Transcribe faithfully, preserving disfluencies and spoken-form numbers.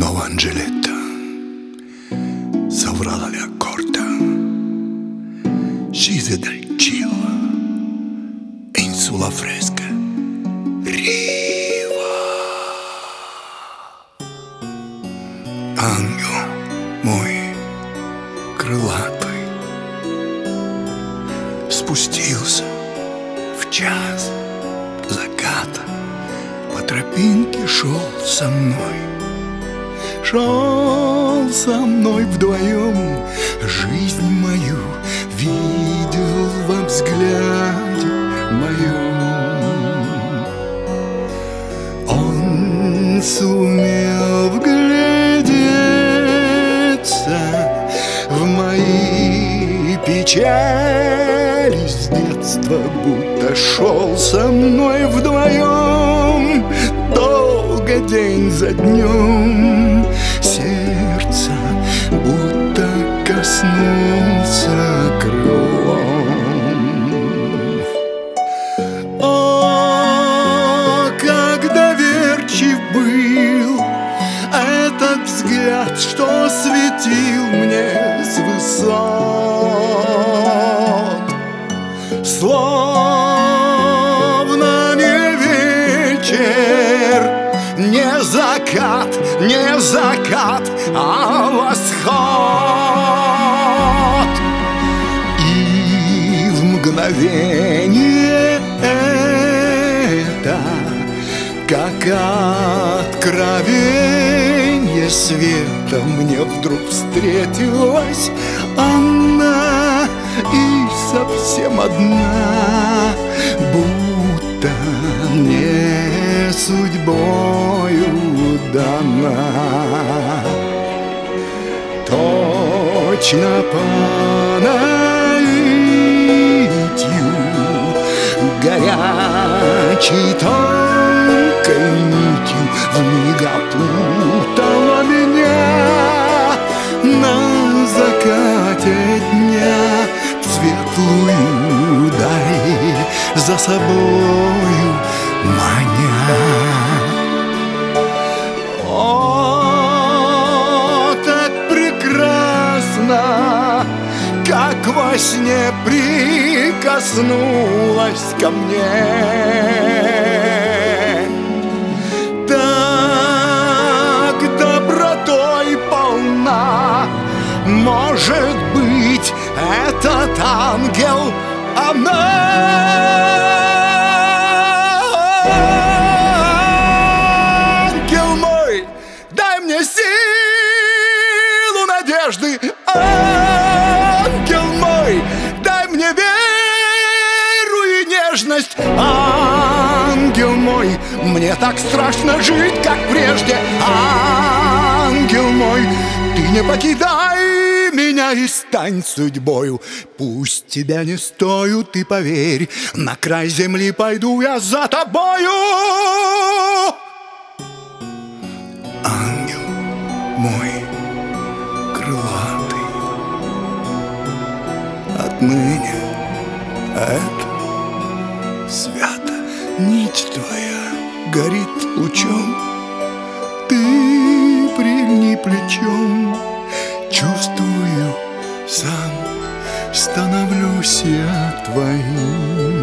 Nuova Angeletta, sovrana le accorta, scese dal cielo e in sulla fresca riva. Ангел мой крылатый спустился в час заката, по тропинке шел со мной, шел со мной вдвоем, жизнь мою видел во взгляде моем. Он сумел вглядеться в мои печали с детства, будто шел со мной вдвоем, долго день за днем, сердце будто коснулся крылом. О, как доверчив был этот взгляд, что светил мне с высот, словно не вечер, не закат, не закат, а восход. И в мгновение это, как откровенье света, мне вдруг встретилась она, и совсем одна, будто мне судьбою дана. Точно по наитию горячей тонкой нитью вмиг опутала меня на закате дня в светлую даль, за собою маня. О, так прекрасно, как во сне прикоснулась ко мне, так добротой полна. Может быть, этот ангел она. Ангел мой, дай мне силу надежды. Ангел мой, дай мне веру и нежность. Ангел мой, мне так страшно жить, как прежде. Ангел мой, ты не покидай меня и стань судьбою. Пусть тебя не стою, ты поверь, на край земли пойду я за тобою. Ангел мой крылатый, отныне это свято, нить твоя горит лучом, ты прильни плечом. Чувствую, сам становлюсь я твоим.